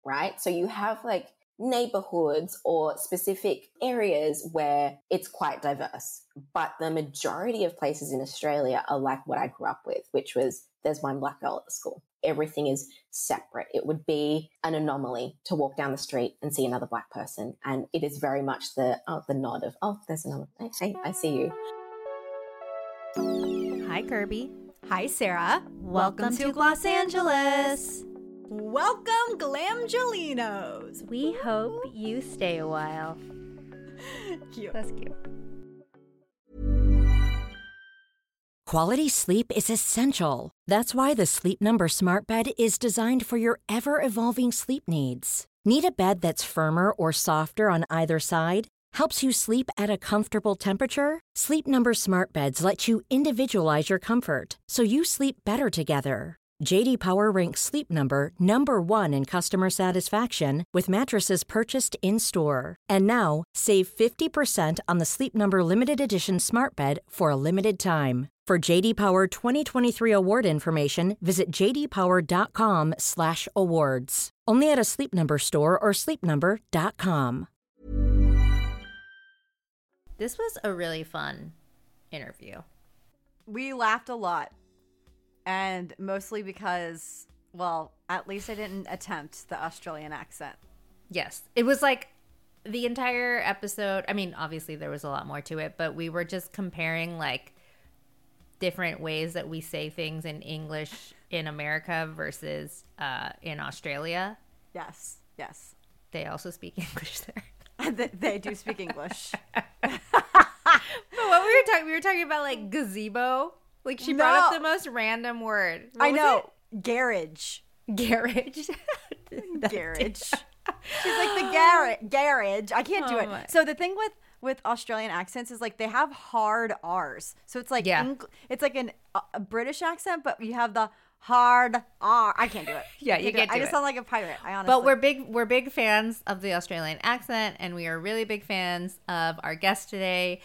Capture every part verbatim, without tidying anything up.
right? So you have like neighborhoods or specific areas where it's quite diverse. But the majority of places in Australia are like what I grew up with, which was there's one black girl at the school. Everything is separate. It would be an anomaly to walk down the street and see another black person. And it is very much the oh, the nod of, oh, there's another. Hey, I see you. Hi, Kirby. Hi, Sarah. Welcome, Welcome to Los Angeles. Welcome, Glamgelinos. We hope you stay a while. Cute. That's cute. Quality sleep is essential. That's why the Sleep Number Smart Bed is designed for your ever-evolving sleep needs. Need a bed that's firmer or softer on either side? Helps you sleep at a comfortable temperature? Sleep Number Smart Beds let you individualize your comfort, so you sleep better together. J D Power ranks Sleep Number number one in customer satisfaction with mattresses purchased in-store. And now, save fifty percent on the Sleep Number Limited Edition Smart Bed for a limited time. For J D Power twenty twenty-three award information, visit j d power dot com slash awards. Only at a Sleep Number store or sleep number dot com. This was a really fun interview. We laughed a lot. And mostly because, well, at least I didn't attempt the Australian accent. Yes. It was like the entire episode. I mean, obviously there was a lot more to it, but we were just comparing like different ways that we say things in English in America versus uh, in Australia. Yes. Yes. They also speak English there. they, they do speak English. But what we were talking, we were talking about like gazebo. Like, she brought no. up the most random word. What I was know. It? Garage. Garage. Garage. She's like, the gar- garage. I can't oh do it. My. So the thing with, with Australian accents is, like, they have hard R's. So it's like yeah. Eng- it's like an, a British accent, but you have the hard R. I can't do it. Yeah, you can't do it. I just it. sound like a pirate. I honestly. But we're big, we're big fans of the Australian accent, and we are really big fans of our guest today,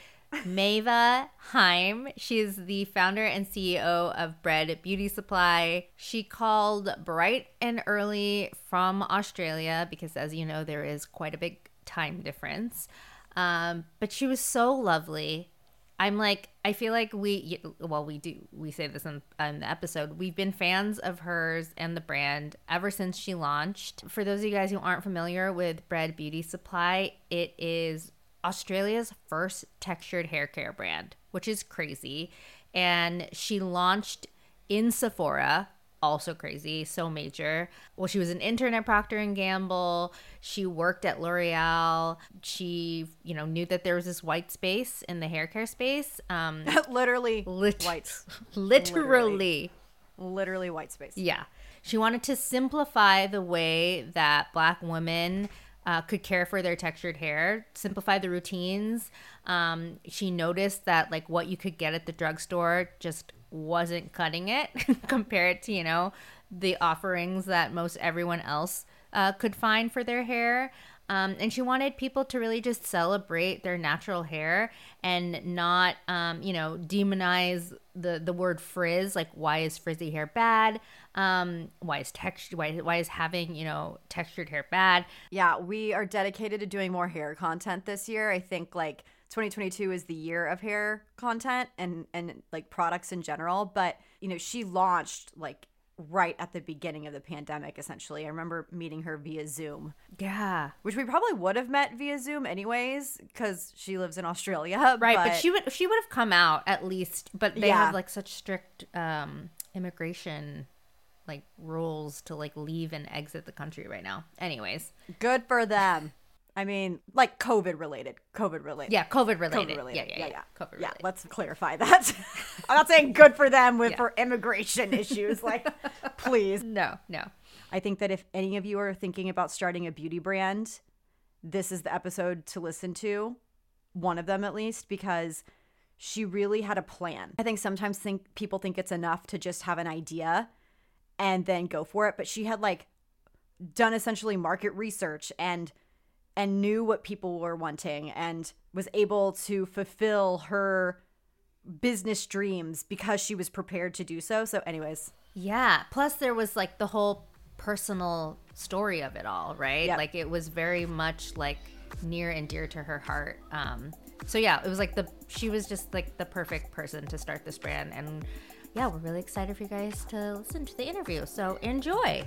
Maeva Heim. She's the founder and C E O of Bread Beauty Supply. She called bright and early from Australia because, as you know, there is quite a big time difference. Um, but she was so lovely. I'm like, I feel like we, well, we do, we say this in, in the episode. We've been fans of hers and the brand ever since she launched. For those of you guys who aren't familiar with Bread Beauty Supply, it is Australia's first textured hair care brand, which is crazy. And she launched in Sephora, also crazy, so major. Well, she was an intern at Procter and Gamble. She worked at L'Oreal. She, you know, knew that there was this white space in the hair care space. Um, literally lit- white. Literally. literally. Literally white space. Yeah. She wanted to simplify the way that Black women Uh, could care for their textured hair, simplify the routines. Um, she noticed that like what you could get at the drugstore just wasn't cutting it compared to, you know, the offerings that most everyone else uh, could find for their hair. Um, and she wanted people to really just celebrate their natural hair and not, um, you know, demonize the, the word frizz. Like, why is frizzy hair bad? Um, why is text? Why, why is having, you know, textured hair bad? Yeah, we are dedicated to doing more hair content this year. I think like twenty twenty-two is the year of hair content and, and like products in general. But, you know, she launched like right at the beginning of the pandemic, essentially. I remember meeting her via Zoom. Yeah. Which we probably would have met via Zoom anyways, because she lives in Australia. Right, but, but she would she would have come out at least, but they Yeah. have like such strict um, immigration like rules to like leave and exit the country right now. Anyways. Good for them. I mean, like COVID related. COVID related. Yeah, COVID related. COVID related. Yeah, yeah, yeah. yeah, yeah. COVID yeah related. Let's clarify that. I'm not saying good for them with Yeah. for immigration issues. Like, please. No, no. I think that if any of you are thinking about starting a beauty brand, this is the episode to listen to. One of them at least, because she really had a plan. I think sometimes think people think it's enough to just have an idea and then go for it. But she had like done essentially market research and and knew what people were wanting and was able to fulfill her business dreams because she was prepared to do so. So anyways. Yeah. Plus there was like the whole personal story of it all, right? Yep. Like it was very much like near and dear to her heart. Um, so yeah, it was like the she was just like the perfect person to start this brand. And yeah, we're really excited for you guys to listen to the interview. So enjoy.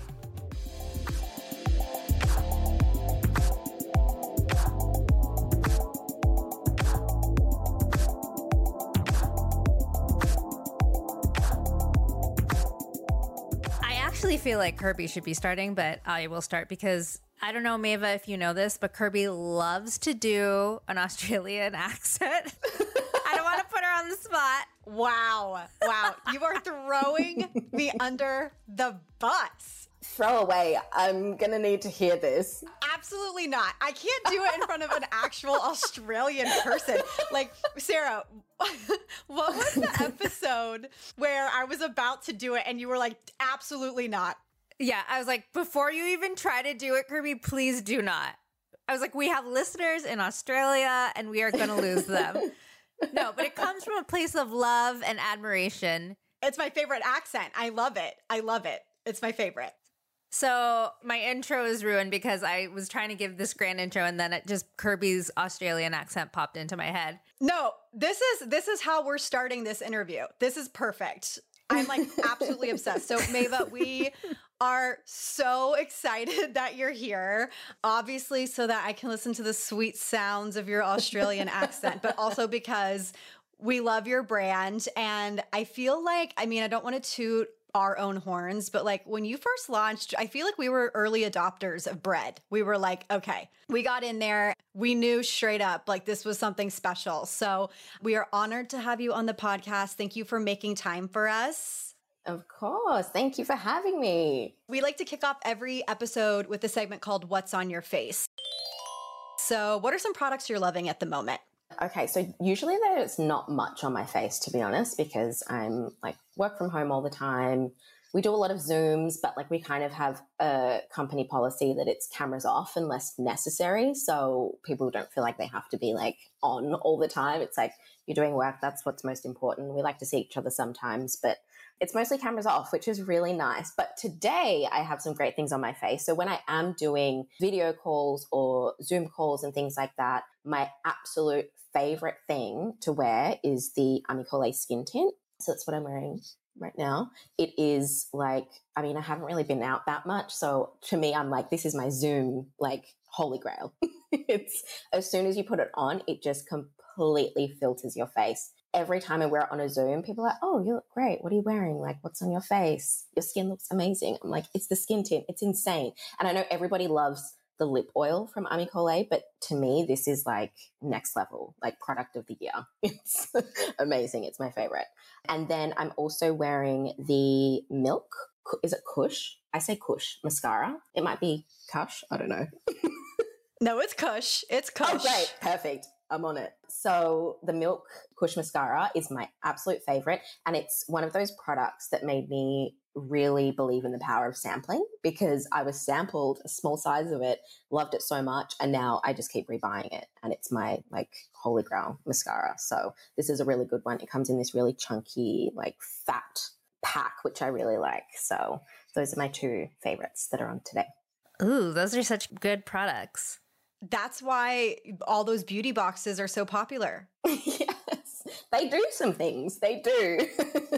I actually feel like Kirby should be starting, but I will start because I don't know, Maeva, if you know this, but Kirby loves to do an Australian accent. I don't want to put her on the spot. Wow. Wow. You are throwing me under the bus. Throw away. I'm going to need to hear this. Absolutely not. I can't do it in front of an actual Australian person. Like, Sarah, what was the episode where I was about to do it and you were like, absolutely not? Yeah, I was like, before you even try to do it, Kirby, please do not. I was like, we have listeners in Australia and we are going to lose them. No, but it comes from a place of love and admiration. It's my favorite accent. I love it. I love it. It's my favorite. So my intro is ruined because I was trying to give this grand intro and then it just Kirby's Australian accent popped into my head. No, this is this is how we're starting this interview. This is perfect. I'm like absolutely obsessed. So Maeva, we are so excited that you're here. Obviously, so that I can listen to the sweet sounds of your Australian accent, but also because we love your brand. And I feel like, I mean, I don't want to toot our own horns, but like when you first launched, I feel like we were early adopters of bread. We were like, okay, we got in there. We knew straight up like this was something special. So we are honored to have you on the podcast. Thank you for making time for us. Of course. Thank you for having me. We like to kick off every episode with a segment called What's on Your Face. So what are some products you're loving at the moment? Okay, so usually there's not much on my face, to be honest, because I'm like work from home all the time. We do a lot of Zooms, but like we kind of have a company policy that it's cameras off unless necessary. So people don't feel like they have to be like on all the time. It's like you're doing work. That's what's most important. We like to see each other sometimes, but it's mostly cameras off, which is really nice. But today I have some great things on my face. So when I am doing video calls or Zoom calls and things like that, my absolute favorite thing to wear is the Amicole skin tint. So that's what I'm wearing right now. It is like, I mean, I haven't really been out that much. So to me, I'm like, this is my Zoom, like holy grail. It's as soon as you put it on, it just completely filters your face. Every time I wear it on a Zoom, people are like, oh, you look great. What are you wearing? Like, what's on your face? Your skin looks amazing. I'm like, it's the skin tint. It's insane. And I know everybody loves the lip oil from Amicole, but to me, this is like next level, like product of the year. It's amazing. It's my favorite. And then I'm also wearing the Milk. Is it Kush? I say Kush mascara. It might be Kush. I don't know. No, it's Kush. It's Kush. Oh, great. Perfect. I'm on it. So the Milk Kush mascara is my absolute favorite. And it's one of those products that made me really believe in the power of sampling, because I was sampled a small size of it, loved it so much, and now I just keep rebuying it. And it's my like holy grail mascara. So this is a really good one. It comes in this really chunky, like fat pack, which I really like. So those are my two favorites that are on today. Ooh, those are such good products. That's why all those beauty boxes are so popular. Yes, they do some things. They do.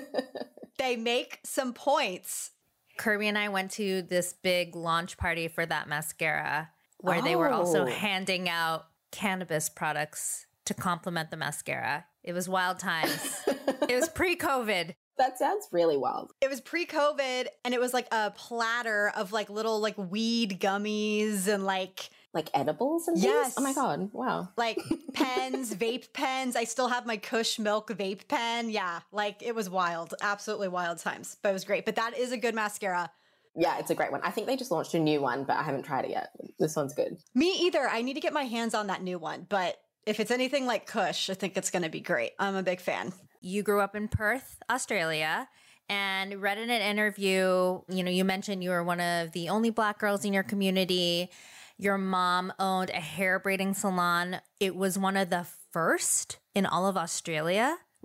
They make some points. Kirby and I went to this big launch party for that mascara where oh. they were also handing out cannabis products to complement the mascara. It was wild times. It was pre-COVID. That sounds really wild. It was pre-COVID and it was like a platter of like little like weed gummies and like Like edibles and things? Yes. Oh my God. Wow. Like pens, vape pens. I still have my Kush Milk vape pen. Yeah. Like it was wild. Absolutely wild times. But it was great. But that is a good mascara. Yeah, it's a great one. I think they just launched a new one, but I haven't tried it yet. This one's good. Me either. I need to get my hands on that new one. But if it's anything like Kush, I think it's going to be great. I'm a big fan. You grew up in Perth, Australia, and read in an interview, you know, you mentioned you were one of the only Black girls in your community. Your mom owned a hair braiding salon. It was one of the first in all of Australia,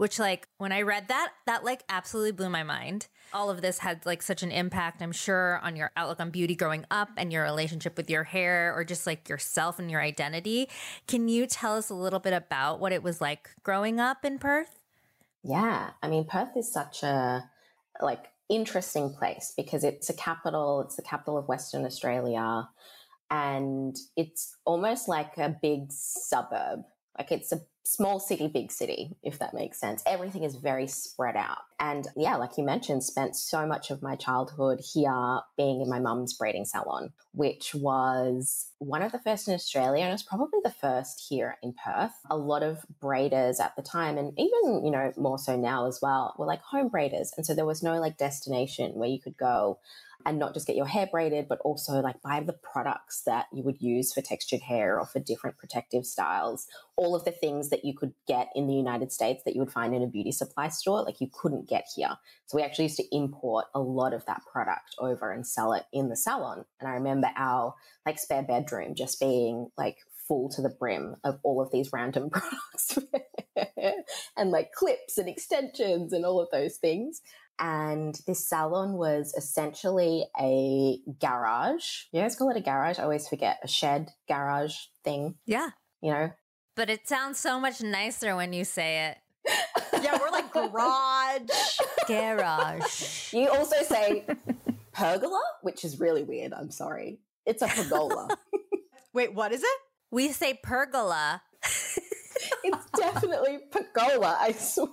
which like when I read that, that like absolutely blew my mind. All of this had like such an impact, I'm sure, on your outlook on beauty growing up and your relationship with your hair or just like yourself and your identity. Can you tell us a little bit about what it was like growing up in Perth? Yeah, I mean, Perth is such a like interesting place because it's a capital, it's the capital of Western Australia, and it's almost like a big suburb. Like it's a small city, big city, if that makes sense. Everything is very spread out. And yeah, like you mentioned, spent so much of my childhood here being in my mum's braiding salon, which was one of the first in Australia. And it was probably the first here in Perth. A lot of braiders at the time, and even, you know, more so now as well, were like home braiders. And so there was no like destination where you could go and not just get your hair braided, but also like buy the products that you would use for textured hair or for different protective styles. All of the things that you could get in the United States that you would find in a beauty supply store, like you couldn't get here. So we actually used to import a lot of that product over and sell it in the salon. And I remember our like spare bedroom just being like full to the brim of all of these random products and like clips and extensions and all of those things. And this salon was essentially a garage. You guys call it a garage? I always forget. A shed garage thing. Yeah. You know? But it sounds so much nicer when you say it. Yeah, we're like garage. Garage. You also say pergola, which is really weird. I'm sorry. It's a pergola. Wait, what is it? We say pergola. It's definitely pergola, I swear.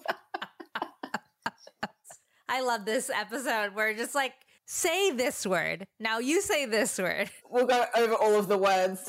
I love this episode. We're just like, say this word. Now you say this word. We'll go over all of the words.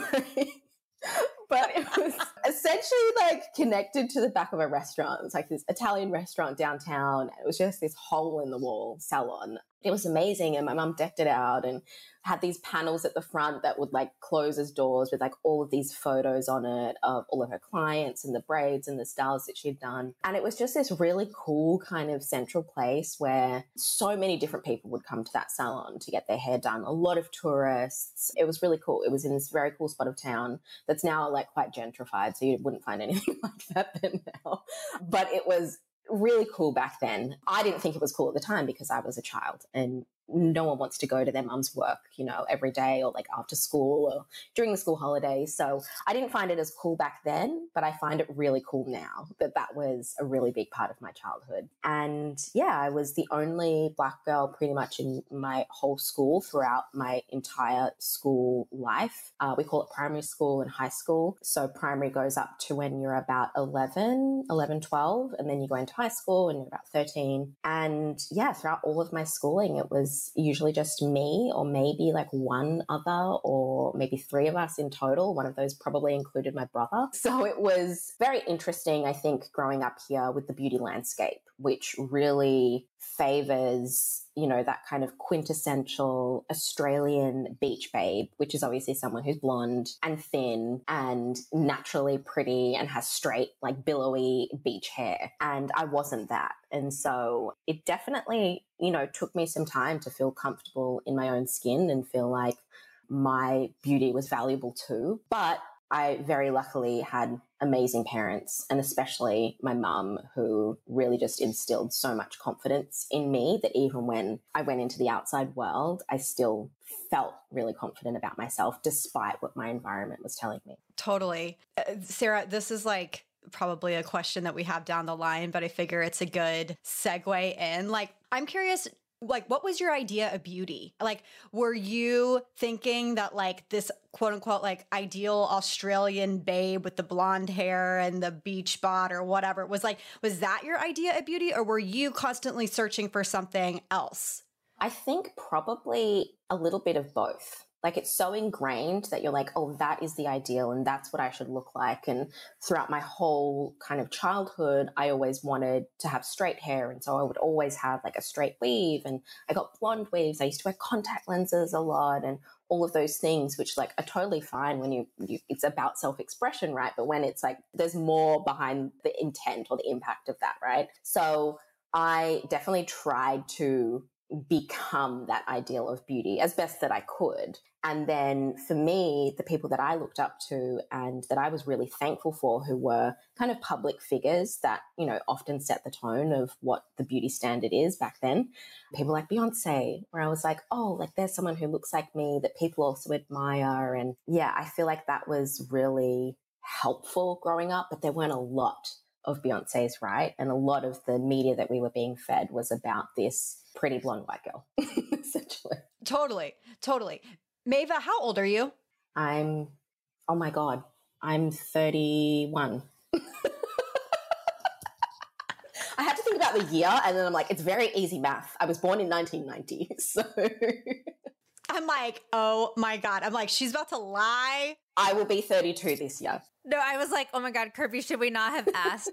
But it was essentially like connected to the back of a restaurant. It was like this Italian restaurant downtown. It was just this hole in the wall salon. It was amazing. And my mum decked it out and had these panels at the front that would like close as doors with like all of these photos on it of all of her clients and the braids and the styles that she'd done. And it was just this really cool kind of central place where so many different people would come to that salon to get their hair done. A lot of tourists. It was really cool. It was in this very cool spot of town that's now like quite gentrified. So you wouldn't find anything like that then now. But it was really cool back then. I didn't think it was cool at the time because I was a child and no one wants to go to their mum's work, you know, every day or like after school or during the school holidays. So I didn't find it as cool back then, but I find it really cool now that that was a really big part of my childhood. And yeah, I was the only Black girl pretty much in my whole school throughout my entire school life. Uh, we call it primary school and high school. So primary goes up to when you're about eleven, eleven, twelve, and then you go into high school and you're about thirteen. And yeah, throughout all of my schooling, it was usually just me or maybe like one other or maybe three of us in total. One of those probably included my brother. So it was very interesting, I think, growing up here with the beauty landscape, which really favors, you know, that kind of quintessential Australian beach babe, which is obviously someone who's blonde and thin and naturally pretty and has straight, like billowy beach hair. And I wasn't that. And so it definitely, you know, took me some time to feel comfortable in my own skin and feel like my beauty was valuable too. But I very luckily had amazing parents, and especially my mum, who really just instilled so much confidence in me that even when I went into the outside world, I still felt really confident about myself despite what my environment was telling me. Totally. Uh, Sarah, this is like probably a question that we have down the line, but I figure it's a good segue in. Like, I'm curious, like, what was your idea of beauty? Like, were you thinking that like this quote unquote, like ideal Australian babe with the blonde hair and the beach bod or whatever was like, was that your idea of beauty, or were you constantly searching for something else? I think probably a little bit of both. Like it's so ingrained that you're like, oh, that is the ideal and that's what I should look like. And throughout my whole kind of childhood, I always wanted to have straight hair. And so I would always have like a straight weave, and I got blonde weaves. I used to wear contact lenses a lot and all of those things, which like are totally fine when you, you it's about self-expression, right? But when it's like there's more behind the intent or the impact of that, right? So I definitely tried to become that ideal of beauty as best that I could. And then for me, the people that I looked up to and that I was really thankful for, who were kind of public figures that, you know, often set the tone of what the beauty standard is back then. People like Beyonce, where I was like, oh, like there's someone who looks like me that people also admire. And yeah, I feel like that was really helpful growing up, but there weren't a lot of Beyonce's, right? And a lot of the media that we were being fed was about this pretty blonde white girl, essentially. Totally, totally. Maeva, how old are you? I'm, oh my God, I'm thirty-one. I had to think about the year and then I'm like, it's very easy math. I was born in nineteen ninety, so. I'm like, oh my God. I'm like, she's about to lie. I will be thirty-two this year. No, I was like, oh my God, Kirby, should we not have asked?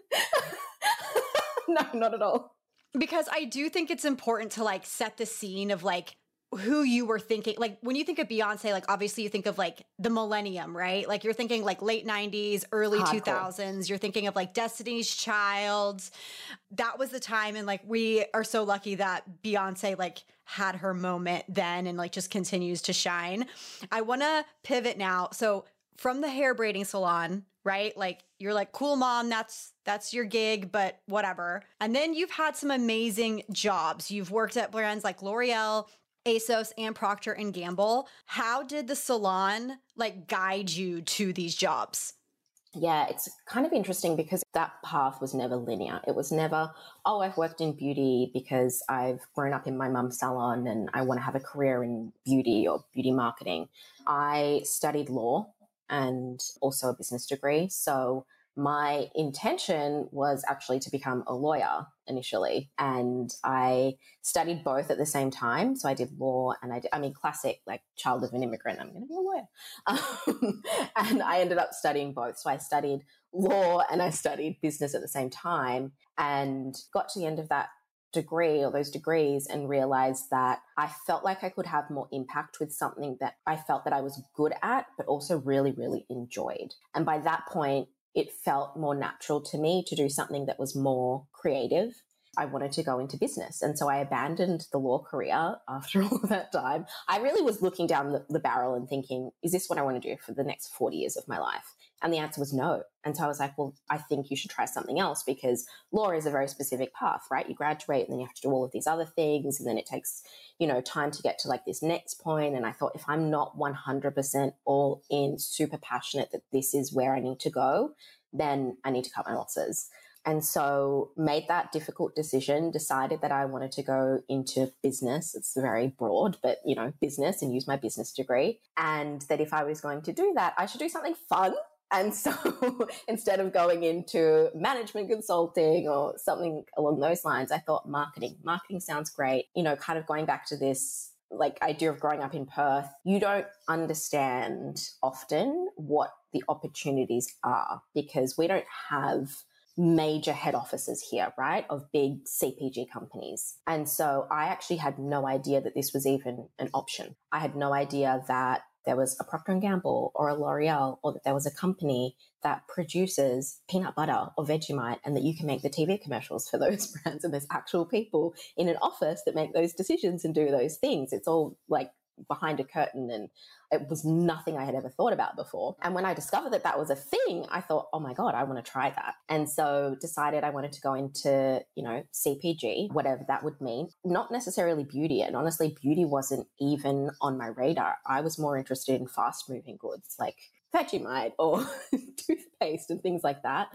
No, not at all. Because I do think it's important to like set the scene of like who you were thinking. Like when you think of Beyonce, like obviously you think of like the millennium, right? Like you're thinking like late nineties, early Hardcore. two thousands. You're thinking of like Destiny's Child. That was the time. And like we are so lucky that Beyonce like had her moment then and like just continues to shine. I want to pivot now. So from the hair braiding salon, right? Like you're like, cool mom, that's that's your gig, but whatever. And then you've had some amazing jobs. You've worked at brands like L'Oreal, ASOS, and Procter and Gamble. How did the salon like guide you to these jobs? Yeah, it's kind of interesting because that path was never linear. It was never, oh, I've worked in beauty because I've grown up in my mum's salon and I want to have a career in beauty or beauty marketing. I studied law and also a business degree. So my intention was actually to become a lawyer initially. And I studied both at the same time. So I did law and I did, I mean, classic, like child of an immigrant, I'm going to be a lawyer. Um, and I ended up studying both. So I studied law and I studied business at the same time and got to the end of that degree or those degrees and realized that I felt like I could have more impact with something that I felt that I was good at, but also really, really enjoyed. And by that point, it felt more natural to me to do something that was more creative. I wanted to go into business. And so I abandoned the law career after all that time. I really was looking down the, the barrel and thinking, is this what I want to do for the next forty years of my life? And the answer was no. And so I was like, well, I think you should try something else because law is a very specific path, right? You graduate and then you have to do all of these other things. And then it takes, you know, time to get to like this next point. And I thought if I'm not one hundred percent all in, super passionate that this is where I need to go, then I need to cut my losses. And so made that difficult decision, decided that I wanted to go into business. It's very broad, but, you know, business and use my business degree. And that if I was going to do that, I should do something fun. And so instead of going into management consulting or something along those lines, I thought marketing. Marketing sounds great. You know, kind of going back to this like idea of growing up in Perth, you don't understand often what the opportunities are because we don't have major head offices here, right, of big C P G companies. And so I actually had no idea that this was even an option. I had no idea that there was a Procter and Gamble or a L'Oreal or that there was a company that produces peanut butter or Vegemite and that you can make the T V commercials for those brands. And there's actual people in an office that make those decisions and do those things. It's all like behind a curtain and it was nothing I had ever thought about before. And when I discovered that that was a thing, I thought, oh my God, I want to try that. And so decided I wanted to go into, you know, C P G, whatever that would mean, not necessarily beauty. And honestly, beauty wasn't even on my radar. I was more interested in fast moving goods like Vegemite or toothpaste and things like that.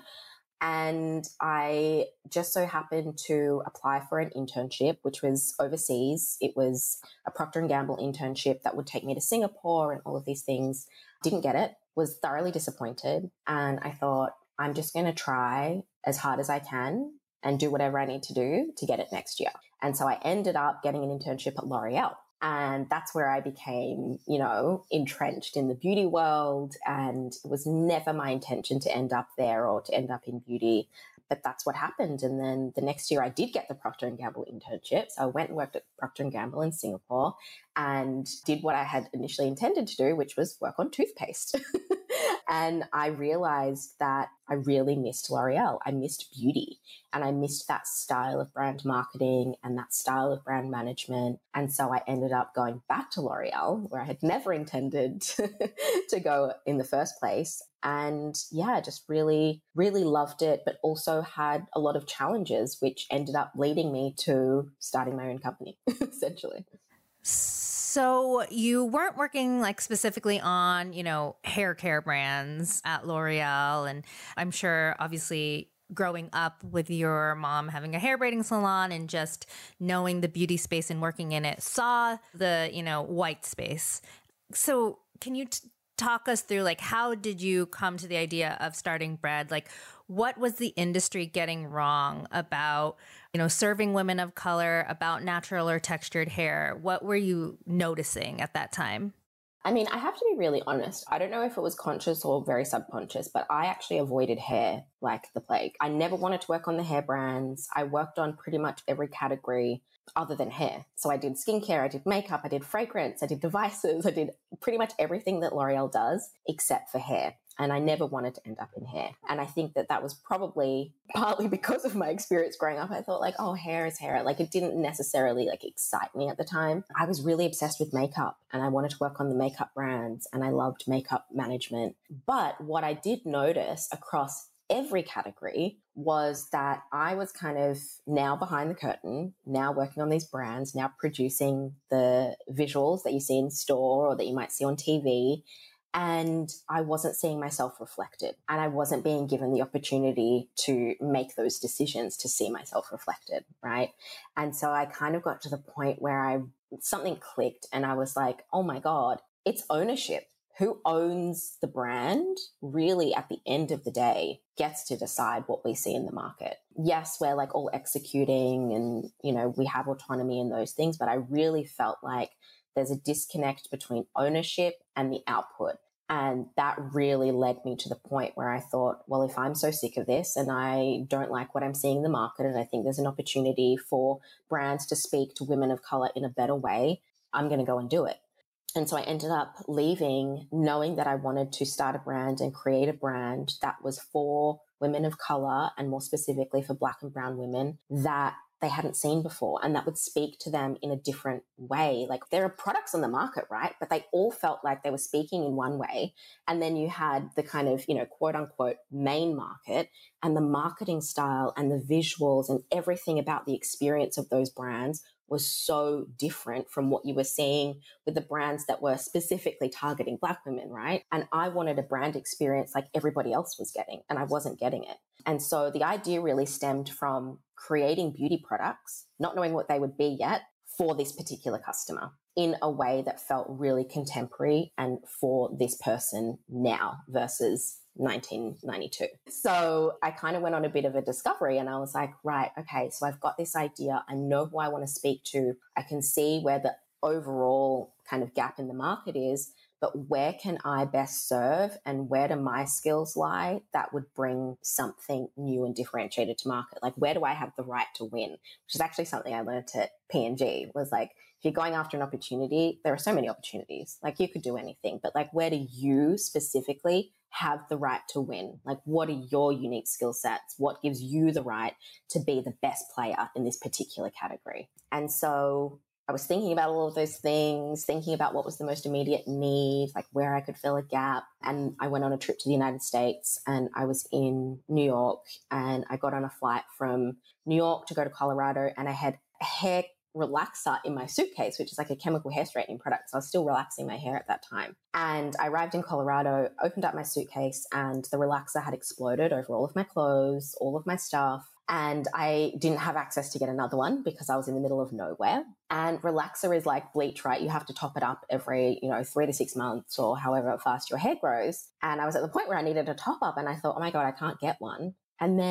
And I just so happened to apply for an internship, which was overseas. It was a Procter and Gamble internship that would take me to Singapore and all of these things. Didn't get it, was thoroughly disappointed. And I thought, I'm just going to try as hard as I can and do whatever I need to do to get it next year. And so I ended up getting an internship at L'Oreal. And that's where I became, you know, entrenched in the beauty world. And it was never my intention to end up there or to end up in beauty. But that's what happened. And then the next year I did get the Procter and Gamble internship. So I went and worked at Procter and Gamble in Singapore and did what I had initially intended to do, which was work on toothpaste. And I realized that I really missed L'Oreal. I missed beauty and I missed that style of brand marketing and that style of brand management. And so I ended up going back to L'Oreal, where I had never intended to go in the first place. And yeah, just really, really loved it, but also had a lot of challenges, which ended up leading me to starting my own company, essentially. So you weren't working like specifically on, you know, hair care brands at L'Oreal. And I'm sure obviously growing up with your mom having a hair braiding salon and just knowing the beauty space and working in it, saw the, you know, white space. So can you t- talk us through like, how did you come to the idea of starting Bred? Like, what was the industry getting wrong about, you know, serving women of color, about natural or textured hair? What were you noticing at that time? I mean, I have to be really honest. I don't know if it was conscious or very subconscious, but I actually avoided hair like the plague. I never wanted to work on the hair brands. I worked on pretty much every category other than hair. So I did skincare, I did makeup, I did fragrance, I did devices, I did pretty much everything that L'Oreal does except for hair. And I never wanted to end up in hair. And I think that that was probably partly because of my experience growing up. I thought like, oh, hair is hair. Like it didn't necessarily like excite me at the time. I was really obsessed with makeup and I wanted to work on the makeup brands and I loved makeup management. But what I did notice across every category was that I was kind of now behind the curtain, now working on these brands, now producing the visuals that you see in store or that you might see on T V. And I wasn't seeing myself reflected and I wasn't being given the opportunity to make those decisions to see myself reflected, right? And so I kind of got to the point where I something clicked and I was like, oh my God, it's ownership. Who owns the brand really at the end of the day gets to decide what we see in the market. Yes, we're like all executing and, you know, we have autonomy in those things, but I really felt like there's a disconnect between ownership and the output. And that really led me to the point where I thought, well, if I'm so sick of this and I don't like what I'm seeing in the market and I think there's an opportunity for brands to speak to women of color in a better way, I'm going to go and do it. And so I ended up leaving knowing that I wanted to start a brand and create a brand that was for women of color and more specifically for Black and brown women that they hadn't seen before and that would speak to them in a different way. Like there are products on the market, right? But they all felt like they were speaking in one way. And then you had the kind of, you know, quote unquote main market and the marketing style and the visuals and everything about the experience of those brands was so different from what you were seeing with the brands that were specifically targeting Black women, right? And I wanted a brand experience like everybody else was getting, and I wasn't getting it. And so the idea really stemmed from creating beauty products, not knowing what they would be yet, for this particular customer in a way that felt really contemporary and for this person now versus nineteen ninety-two. So I kind of went on a bit of a discovery and I was like, right, okay, so I've got this idea. I know who I want to speak to. I can see where the overall kind of gap in the market is, but where can I best serve and where do my skills lie that would bring something new and differentiated to market? Like, where do I have the right to win? Which is actually something I learned at P and G was like, if you're going after an opportunity, there are so many opportunities. Like you could do anything, but like, where do you specifically have the right to win? Like, what are your unique skill sets? What gives you the right to be the best player in this particular category? And so I was thinking about all of those things, thinking about what was the most immediate need, like where I could fill a gap. And I went on a trip to the United States and I was in New York and I got on a flight from New York to go to Colorado and I had a hair relaxer in my suitcase, which is like a chemical hair straightening product. So I was still relaxing my hair at that time. And I arrived in Colorado, opened up my suitcase and the relaxer had exploded over all of my clothes, all of my stuff. And I didn't have access to get another one because I was in the middle of nowhere. And relaxer is like bleach, right? You have to top it up every, you know, three to six months or however fast your hair grows. And I was at the point where I needed a top up and I thought, oh my God, I can't get one. And then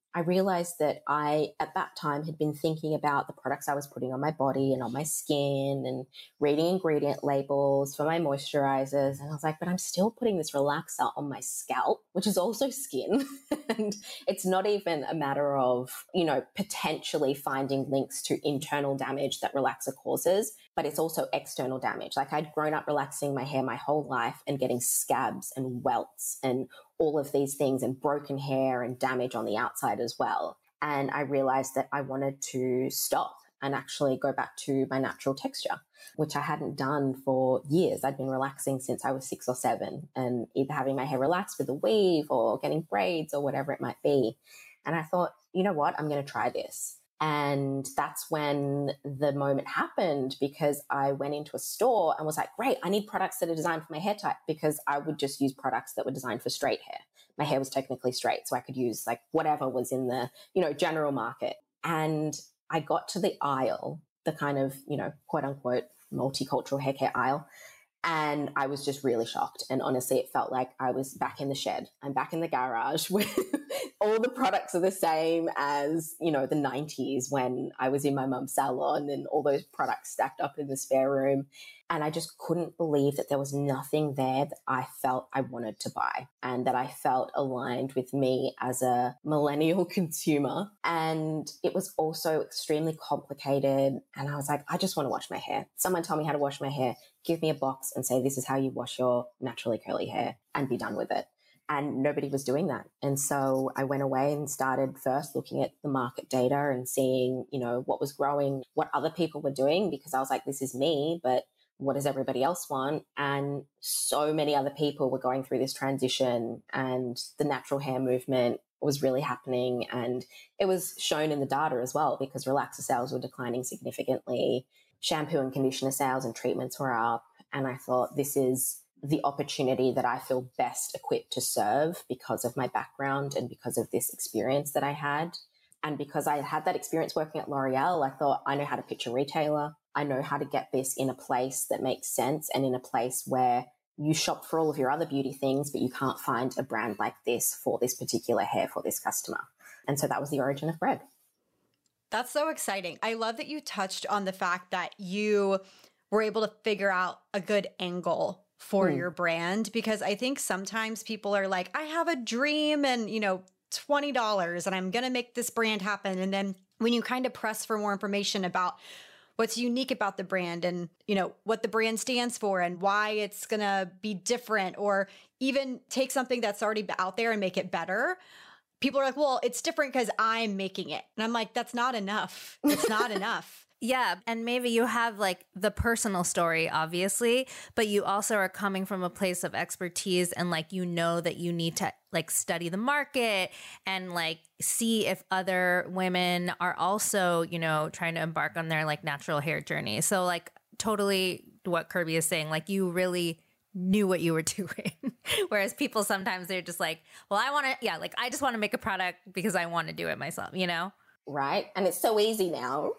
I realized that I, at that time, had been thinking about the products I was putting on my body and on my skin and reading ingredient labels for my moisturizers. And I was like, but I'm still putting this relaxer on my scalp, which is also skin. And it's not even a matter of, you know, potentially finding links to internal damage that relaxer causes, but it's also external damage. Like I'd grown up relaxing my hair my whole life and getting scabs and welts and all of these things and broken hair and damage on the outside as well. And I realized that I wanted to stop and actually go back to my natural texture, which I hadn't done for years. I'd been relaxing since I was six or seven and either having my hair relaxed with a weave or getting braids or whatever it might be. And I thought, you know what, I'm going to try this. And that's when the moment happened, because I went into a store and was like, great, I need products that are designed for my hair type, because I would just use products that were designed for straight hair. My hair was technically straight, so I could use like whatever was in the, you know, general market. And I got to the aisle, the kind of, you know, quote unquote, multicultural hair care aisle. And I was just really shocked. And honestly, it felt like I was back in the shed. I'm back in the garage where all the products are the same as, you know, the nineties when I was in my mum's salon and all those products stacked up in the spare room. And I just couldn't believe that there was nothing there that I felt I wanted to buy and that I felt aligned with me as a millennial consumer. And it was also extremely complicated. And I was like, I just want to wash my hair. Someone tell me how to wash my hair. Give me a box and say, this is how you wash your naturally curly hair, and be done with it. And nobody was doing that. And so I went away and started first looking at the market data and seeing, you know, what was growing, what other people were doing, because I was like, this is me, but what does everybody else want? And so many other people were going through this transition, and the natural hair movement was really happening. And it was shown in the data as well, because relaxer sales were declining significantly. Shampoo and conditioner sales and treatments were up. And I thought, this is the opportunity that I feel best equipped to serve because of my background and because of this experience that I had. And because I had that experience working at L'Oreal, I thought, I know how to pitch a retailer. I know how to get this in a place that makes sense and in a place where you shop for all of your other beauty things, but you can't find a brand like this for this particular hair for this customer. And so that was the origin of Bred. That's so exciting. I love that you touched on the fact that you were able to figure out a good angle for mm. your brand, because I think sometimes people are like, I have a dream and, you know, twenty dollars and I'm going to make this brand happen. And then when you kind of press for more information about what's unique about the brand and, you know, what the brand stands for and why it's going to be different, or even take something that's already out there and make it better, people are like, well, it's different because I'm making it. And I'm like, that's not enough. It's not enough. Yeah. And maybe you have like the personal story, obviously, but you also are coming from a place of expertise and like, you know, that you need to like study the market and like see if other women are also, you know, trying to embark on their like natural hair journey. So like totally what Kirby is saying, like you really knew what you were doing. Whereas people sometimes they're just like, well, I want to, yeah, like I just want to make a product because I want to do it myself, you know? Right. And it's so easy now.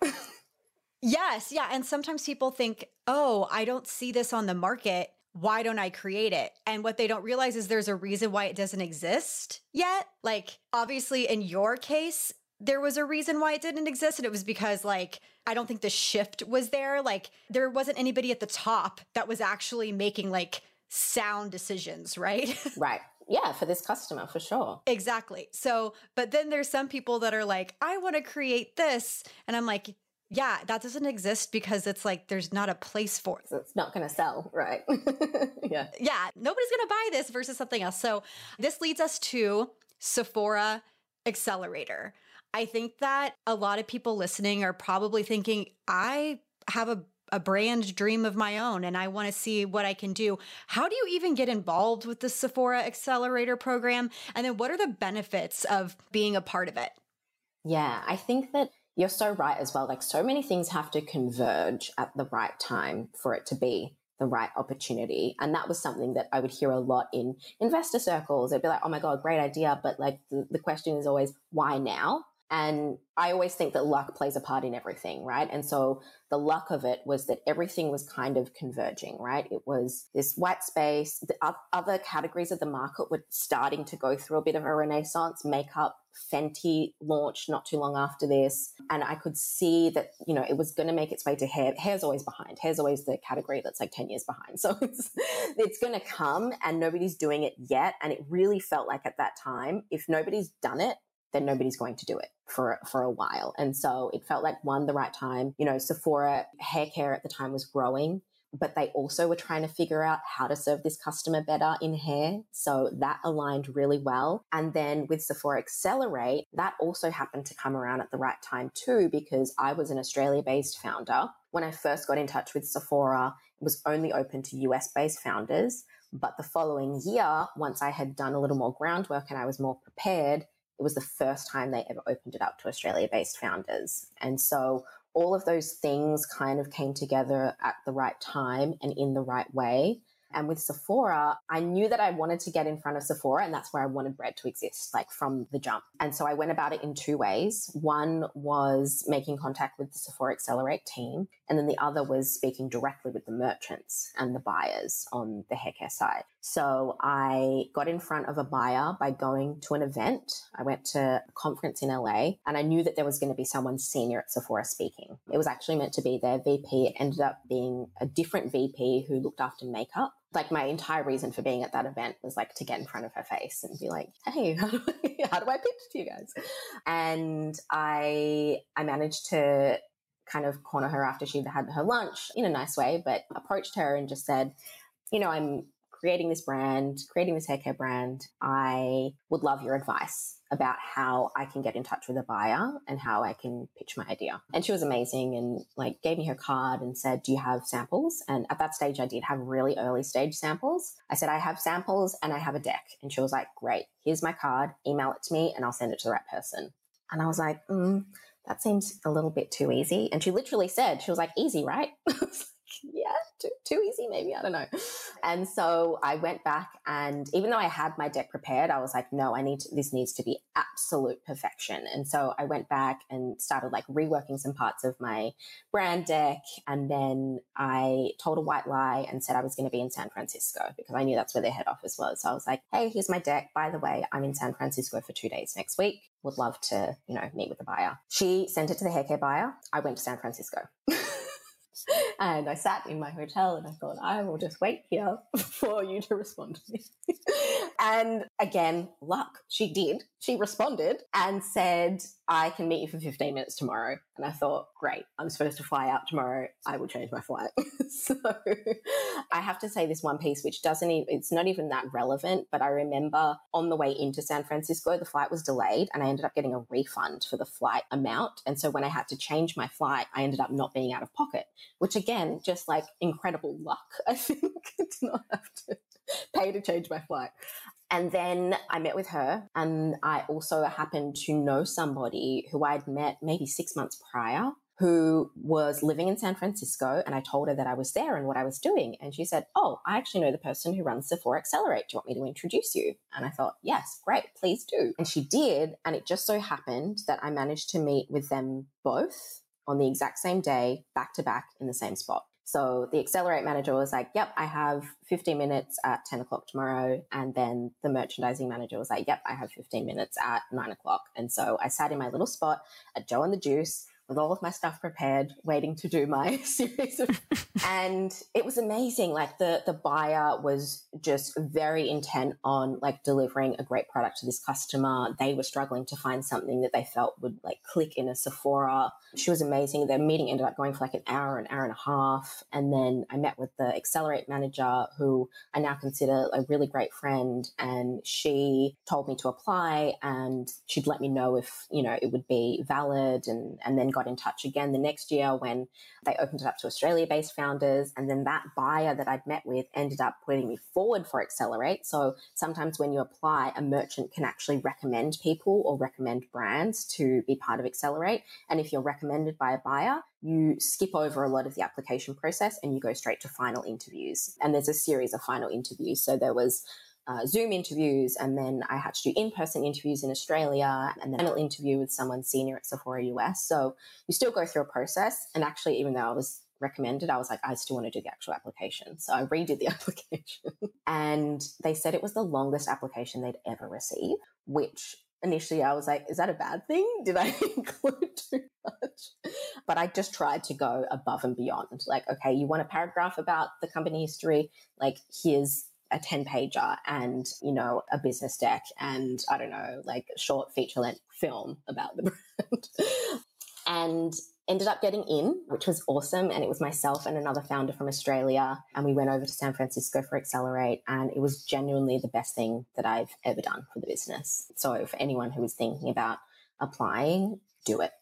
Yes. Yeah. And sometimes people think, oh, I don't see this on the market. Why don't I create it? And what they don't realize is there's a reason why it doesn't exist yet. Like, obviously, in your case, there was a reason why it didn't exist. And it was because, like, I don't think the shift was there. Like, there wasn't anybody at the top that was actually making, like, sound decisions, right? Right. Yeah, for this customer, for sure. Exactly. So, but then there's some people that are like, I want to create this. And I'm like, yeah, that doesn't exist because it's like there's not a place for it. So it's not going to sell, right? Yeah. Yeah, nobody's going to buy this versus something else. So this leads us to Sephora Accelerator. I think that a lot of people listening are probably thinking, I have a, a brand dream of my own and I want to see what I can do. How do you even get involved with the Sephora Accelerator program? And then what are the benefits of being a part of it? Yeah, I think that you're so right as well. Like so many things have to converge at the right time for it to be the right opportunity. And that was something that I would hear a lot in investor circles. They'd be like, oh my God, great idea. But like the, the question is always, why now? And I always think that luck plays a part in everything, right? And so the luck of it was that everything was kind of converging, right? It was this white space. The other categories of the market were starting to go through a bit of a renaissance. Makeup, Fenty launched not too long after this. And I could see that, you know, it was going to make its way to hair. Hair's always behind. Hair's always the category that's like ten years behind. So it's, it's going to come and nobody's doing it yet. And it really felt like at that time, if nobody's done it, then nobody's going to do it for, for a while. And so it felt like, one, the right time. You know, Sephora hair care at the time was growing, but they also were trying to figure out how to serve this customer better in hair. So that aligned really well. And then with Sephora Accelerate, that also happened to come around at the right time too, because I was an Australia-based founder. When I first got in touch with Sephora, it was only open to U S-based founders. But the following year, once I had done a little more groundwork and I was more prepared, it was the first time they ever opened it up to Australia-based founders. And so all of those things kind of came together at the right time and in the right way. And with Sephora, I knew that I wanted to get in front of Sephora, and that's where I wanted Bread to exist, like from the jump. And so I went about it in two ways. One was making contact with the Sephora Accelerate team, and then the other was speaking directly with the merchants and the buyers on the haircare side. So I got in front of a buyer by going to an event. I went to a conference in L A, and I knew that there was going to be someone senior at Sephora speaking. It was actually meant to be their V P. It ended up being a different V P who looked after makeup. Like my entire reason for being at that event was like to get in front of her face and be like, hey, how do I, how do I pitch to you guys? And I, I managed to kind of corner her after she'd had her lunch in a nice way, but approached her and just said, you know, I'm creating this brand, creating this haircare brand. I would love your advice about how I can get in touch with a buyer and how I can pitch my idea. And she was amazing and like gave me her card and said, do you have samples? And at that stage, I did have really early stage samples. I said, I have samples and I have a deck. And she was like, great, here's my card, email it to me and I'll send it to the right person. And I was like, mm, that seems a little bit too easy. And she literally said, she was like, easy, right? I was like, yeah, too, too easy, maybe. I don't know. And so I went back, and even though I had my deck prepared, I was like, no, I need to, this needs to be absolute perfection. And so I went back and started like reworking some parts of my brand deck. And then I told a white lie and said I was going to be in San Francisco because I knew that's where their head office was. So I was like, hey, here's my deck. By the way, I'm in San Francisco for two days next week. Would love to, you know, meet with the buyer. She sent it to the haircare buyer. I went to San Francisco. And I sat in my hotel and I thought, I will just wait here for you to respond to me. And again, luck. She did. She responded and said, I can meet you for fifteen minutes tomorrow. And I thought, great, I'm supposed to fly out tomorrow. I will change my flight. So I have to say this one piece, which doesn't even, it's not even that relevant, but I remember on the way into San Francisco, the flight was delayed and I ended up getting a refund for the flight amount. And so when I had to change my flight, I ended up not being out of pocket, which again, just like incredible luck, I think, to not have to pay to change my flight. And then I met with her, and I also happened to know somebody who I'd met maybe six months prior who was living in San Francisco, and I told her that I was there and what I was doing. And she said, oh, I actually know the person who runs Sephora Accelerate. Do you want me to introduce you? And I thought, yes, great, please do. And she did, and it just so happened that I managed to meet with them both on the exact same day, back to back in the same spot. So the Accelerate manager was like, yep, I have fifteen minutes at ten o'clock tomorrow. And then the merchandising manager was like, yep, I have fifteen minutes at nine o'clock. And so I sat in my little spot at Joe and the Juice with all of my stuff prepared, waiting to do my series of, and it was amazing. Like the, the buyer was just very intent on like delivering a great product to this customer. They were struggling to find something that they felt would like click in a Sephora. She was amazing. The meeting ended up going for like an hour, an hour and a half. And then I met with the Accelerate manager, who I now consider a really great friend. And she told me to apply and she'd let me know if, you know, it would be valid, and, and then got in touch again the next year when they opened it up to Australia-based founders. And then that buyer that I'd met with ended up putting me forward for Accelerate. So sometimes when you apply, a merchant can actually recommend people or recommend brands to be part of Accelerate. And if you're recommended by a buyer, you skip over a lot of the application process and you go straight to final interviews. And there's a series of final interviews. So there was uh, Zoom interviews, and then I had to do in-person interviews in Australia, and then an interview with someone senior at Sephora U S. So you still go through a process. And actually, even though I was recommended, I was like, I still want to do the actual application. So I redid the application, and they said it was the longest application they'd ever received, which initially I was like, is that a bad thing? Did I include too much? But I just tried to go above and beyond. Like, okay, you want a paragraph about the company history? Like, here's a ten pager and, you know, a business deck and, I don't know, like a short feature length film about the brand. And ended up getting in, which was awesome. And it was myself and another founder from Australia. And we went over to San Francisco for Accelerate. And it was genuinely the best thing that I've ever done for the business. So for anyone who is thinking about applying, do it.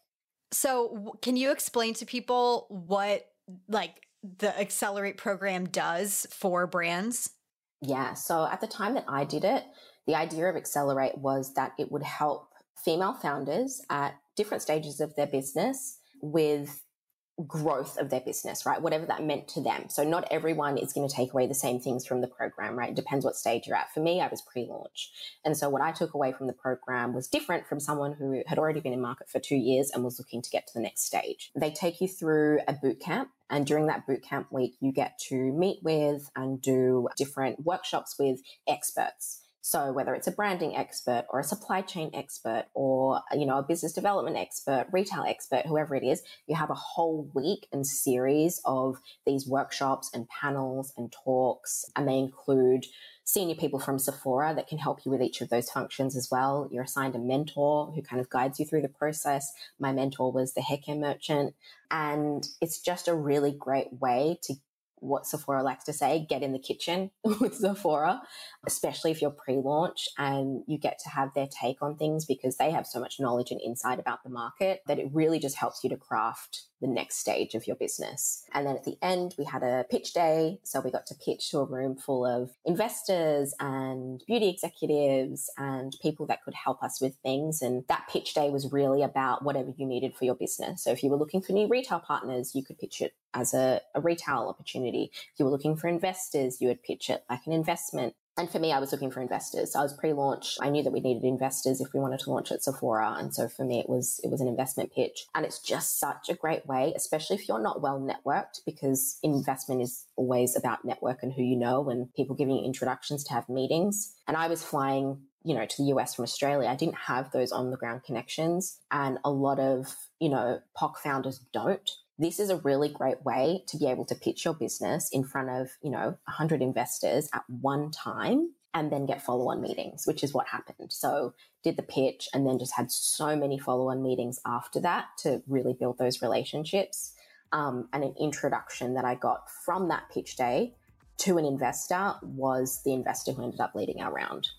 So can you explain to people what like the Accelerate program does for brands? Yeah. So at the time that I did it, the idea of Accelerate was that it would help female founders at different stages of their business with growth of their business, right? Whatever that meant to them. So not everyone is going to take away the same things from the program, right? It depends what stage you're at. For me, I was pre-launch. And so what I took away from the program was different from someone who had already been in market for two years and was looking to get to the next stage. They take you through a boot camp. And during that boot camp week, you get to meet with and do different workshops with experts. So whether it's a branding expert or a supply chain expert or, you know, a business development expert, retail expert, whoever it is, you have a whole week and series of these workshops and panels and talks. And they include senior people from Sephora that can help you with each of those functions as well. You're assigned a mentor who kind of guides you through the process. My mentor was the haircare merchant. And it's just a really great way to, what Sephora likes to say, get in the kitchen with Sephora, especially if you're pre-launch and you get to have their take on things because they have so much knowledge and insight about the market that it really just helps you to craft the next stage of your business. And then at the end, we had a pitch day. So we got to pitch to a room full of investors and beauty executives and people that could help us with things. And that pitch day was really about whatever you needed for your business. So if you were looking for new retail partners, you could pitch it as a, a retail opportunity. If you were looking for investors, you would pitch it like an investment. And for me, I was looking for investors. So I was pre-launch. I knew that we needed investors if we wanted to launch at Sephora. And so for me, it was it was an investment pitch. And it's just such a great way, especially if you're not well networked, because investment is always about network and who you know and people giving you introductions to have meetings. And I was flying, you know, to the U S from Australia. I didn't have those on the ground connections. And a lot of, you know, P O C founders don't. This is a really great way to be able to pitch your business in front of, you know, one hundred investors at one time and then get follow-on meetings, which is what happened. So did the pitch and then just had so many follow-on meetings after that to really build those relationships. Um, and an introduction that I got from that pitch day to an investor was the investor who ended up leading our round.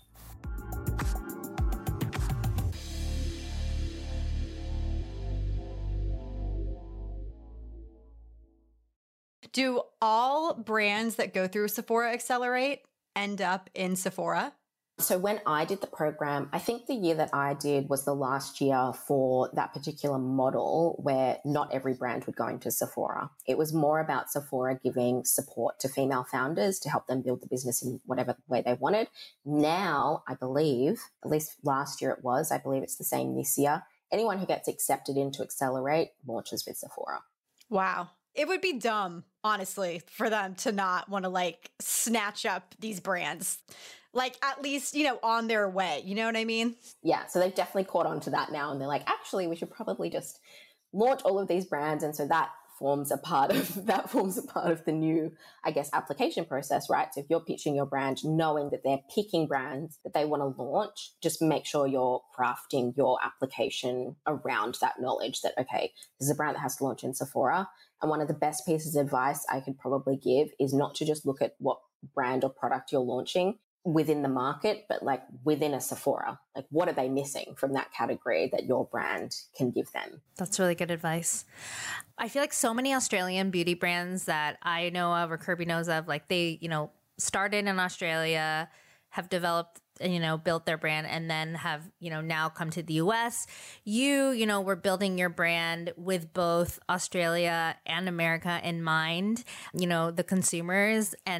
Do all brands that go through Sephora Accelerate end up in Sephora? So when I did the program, I think the year that I did was the last year for that particular model where not every brand would go into Sephora. It was more about Sephora giving support to female founders to help them build the business in whatever way they wanted. Now, I believe, at least last year it was, I believe it's the same this year, anyone who gets accepted into Accelerate launches with Sephora. Wow. It would be dumb, honestly, for them to not want to like snatch up these brands, like at least, you know, on their way. You know what I mean? Yeah. So they've definitely caught on to that now. And they're like, actually, we should probably just launch all of these brands. And so that forms a part of that forms a part of the new, I guess, application process, right? So if you're pitching your brand, knowing that they're picking brands that they want to launch, just make sure you're crafting your application around that knowledge that, okay, this is a brand that has to launch in Sephora. And one of the best pieces of advice I could probably give is not to just look at what brand or product you're launching within the market, but like within a Sephora. Like, what are they missing from that category that your brand can give them? That's really good advice. I feel like so many Australian beauty brands that I know of or Kirby knows of, like they, you know, started in Australia, have developed, you know, built their brand and then have, you know, now come to the U S. You, you know, were building your brand with both Australia and America in mind, you know, the consumers. And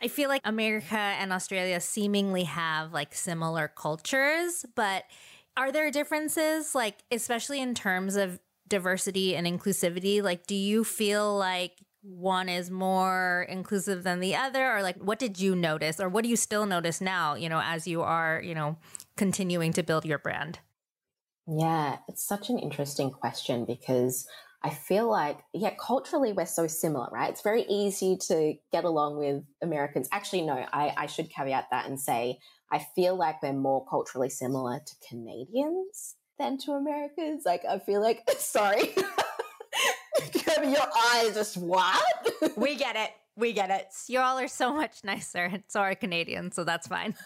I feel like America and Australia seemingly have like similar cultures, but are there differences, like, especially in terms of diversity and inclusivity? Like, do you feel like one is more inclusive than the other? Or like, what did you notice, or what do you still notice now, you know, as you are, you know, continuing to build your brand? Yeah, it's such an interesting question because I feel like, yeah, culturally we're so similar, right? It's very easy to get along with Americans. Actually, no, I, I should caveat that and say I feel like we're more culturally similar to Canadians than to Americans. Like, I feel like, sorry, your eyes just what? We get it. We get it. You all are so much nicer, and so are Canadians, so that's fine.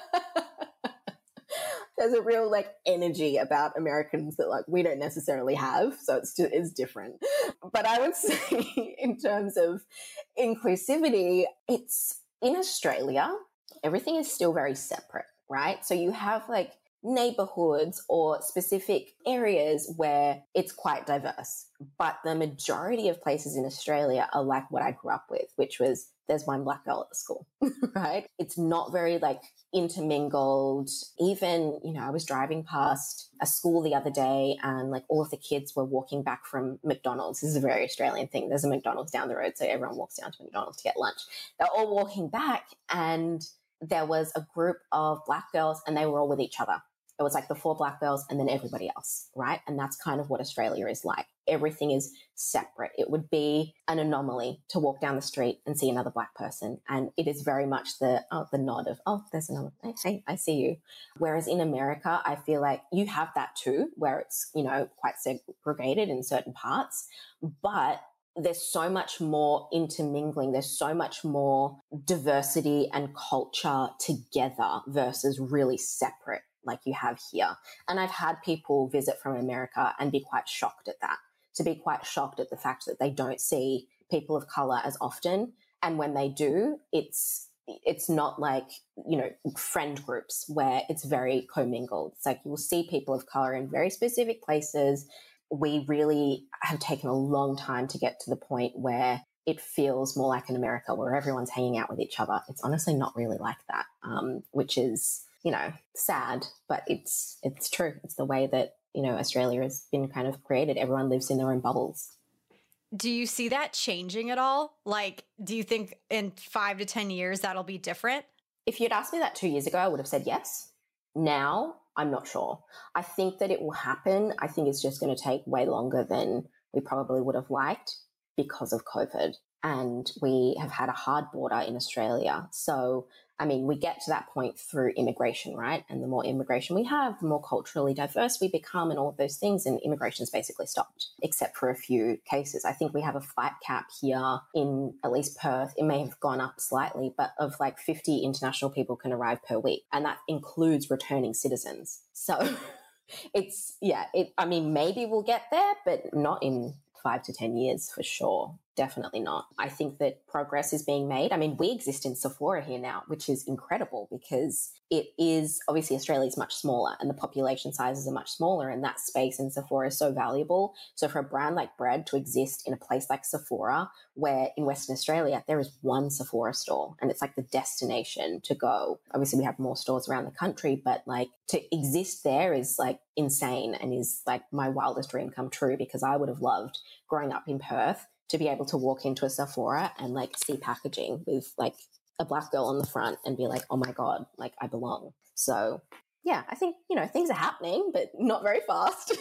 There's a real like energy about Americans that like we don't necessarily have, so it's just, it's different. But I would say in terms of inclusivity, it's in Australia, everything is still very separate, right? So you have like neighborhoods or specific areas where it's quite diverse, but the majority of places in Australia are like what I grew up with, which was there's one black girl at the school, right? It's not very like intermingled. Even, you know, I was driving past a school the other day and like all of the kids were walking back from McDonald's. This is a very Australian thing. There's a McDonald's down the road, so everyone walks down to McDonald's to get lunch. They're all walking back and there was a group of black girls and they were all with each other. It was like the four black girls and then everybody else, right? And that's kind of what Australia is like. Everything is separate. It would be an anomaly to walk down the street and see another black person. And it is very much the oh, the nod of, oh, there's another, hey, I see you. Whereas in America, I feel like you have that too, where it's, you know, quite segregated in certain parts. But there's so much more intermingling. There's so much more diversity and culture together versus really separate like you have here. And I've had people visit from America and be quite shocked at that, to be quite shocked at the fact that they don't see people of color as often. And when they do, it's it's not like, you know, friend groups where it's very commingled. It's like you'll see people of color in very specific places. We really have taken a long time to get to the point where it feels more like in America where everyone's hanging out with each other. It's honestly not really like that, um, which is, you know, sad, but it's it's true. It's the way that, you know, Australia has been kind of created. Everyone lives in their own bubbles. Do you see that changing at all? Like, do you think in five to ten years that'll be different? If you'd asked me that two years ago, I would have said yes. Now, I'm not sure. I think that it will happen. I think it's just going to take way longer than we probably would have liked because of COVID. And we have had a hard border in Australia. So, I mean, we get to that point through immigration, right? And the more immigration we have, the more culturally diverse we become and all of those things. And immigration's basically stopped, except for a few cases. I think we have a flight cap here in at least Perth. It may have gone up slightly, but of like fifty international people can arrive per week. And that includes returning citizens. So it's, yeah, it, I mean, maybe we'll get there, but not in five to ten years for sure. Definitely not. I think that progress is being made. I mean, we exist in Sephora here now, which is incredible because it is obviously Australia is much smaller and the population sizes are much smaller, and that space in Sephora is so valuable. So for a brand like Bread to exist in a place like Sephora, where in Western Australia, there is one Sephora store and it's like the destination to go. Obviously we have more stores around the country, but like to exist there is like insane and is like my wildest dream come true, because I would have loved growing up in Perth to be able to walk into a Sephora and like see packaging with like a black girl on the front and be like, oh my God, like I belong. So yeah, I think, you know, things are happening, but not very fast.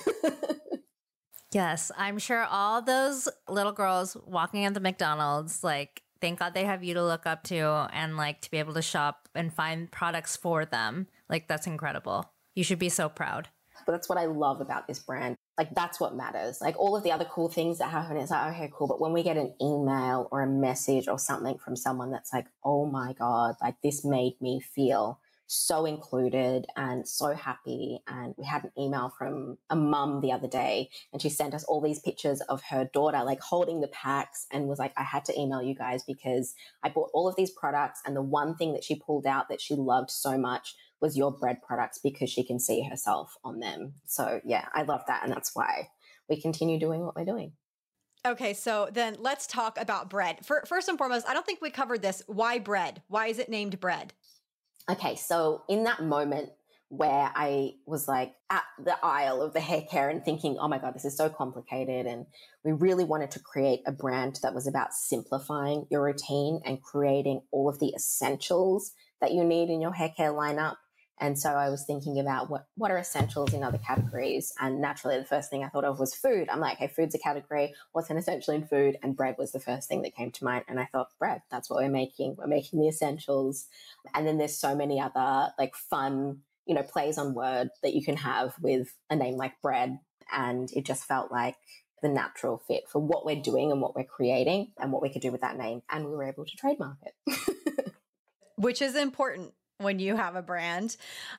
Yes, I'm sure all those little girls walking at the McDonald's, like, thank God they have you to look up to and like to be able to shop and find products for them. Like, that's incredible. You should be so proud. But that's what I love about this brand. Like, that's what matters. Like, all of the other cool things that happen, it's like, okay, cool. But when we get an email or a message or something from someone that's like, oh my God, like this made me feel so included and so happy. And we had an email from a mum the other day and she sent us all these pictures of her daughter, like holding the packs, and was like, I had to email you guys because I bought all of these products. And the one thing that she pulled out that she loved so much was your Bread products because she can see herself on them. So yeah, I love that. And that's why we continue doing what we're doing. Okay, so then let's talk about bread. For, first and foremost, I don't think we covered this. Why bread? Why is it named bread? Okay, so in that moment where I was like at the aisle of the hair care and thinking, oh my God, this is so complicated. And we really wanted to create a brand that was about simplifying your routine and creating all of the essentials that you need in your hair care lineup. And so I was thinking about what, what are essentials in other categories? And naturally, the first thing I thought of was food. I'm like, hey, food's a category. What's an essential in food? And bread was the first thing that came to mind. And I thought, bread, that's what we're making. We're making the essentials. And then there's so many other like fun, you know, plays on word that you can have with a name like bread. And it just felt like the natural fit for what we're doing and what we're creating and what we could do with that name. And we were able to trademark it. Which is important when you have a brand.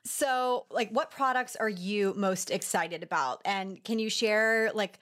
So like what products are you most excited about? And can you share like,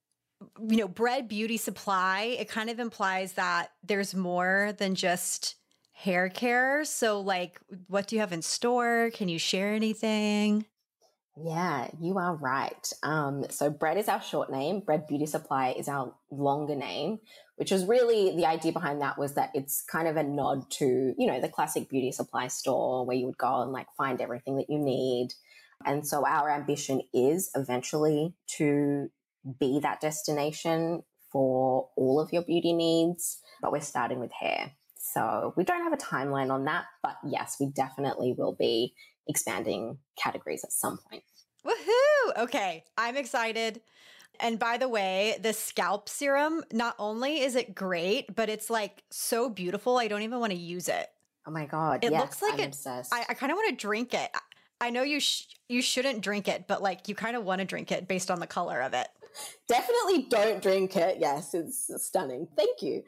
you know, Bread Beauty Supply, it kind of implies that there's more than just hair care. So like, what do you have in store? Can you share anything? Yeah, you are right. Um, so Bread is our short name. Bread Beauty Supply is our longer name, which was really the idea behind that was that it's kind of a nod to, you know, the classic beauty supply store where you would go and like find everything that you need. And so our ambition is eventually to be that destination for all of your beauty needs, but we're starting with hair. So we don't have a timeline on that, but yes, we definitely will be expanding categories at some point. Woohoo! Okay, I'm excited. And by the way, the scalp serum, not only is it great, but it's like so beautiful. I don't even want to use it. Oh my God. It yes, looks like I'm it. obsessed. I, I kind of want to drink it. I know you sh- you shouldn't drink it, but like you kind of want to drink it based on the color of it. Definitely don't drink it. Yes, it's stunning. Thank you.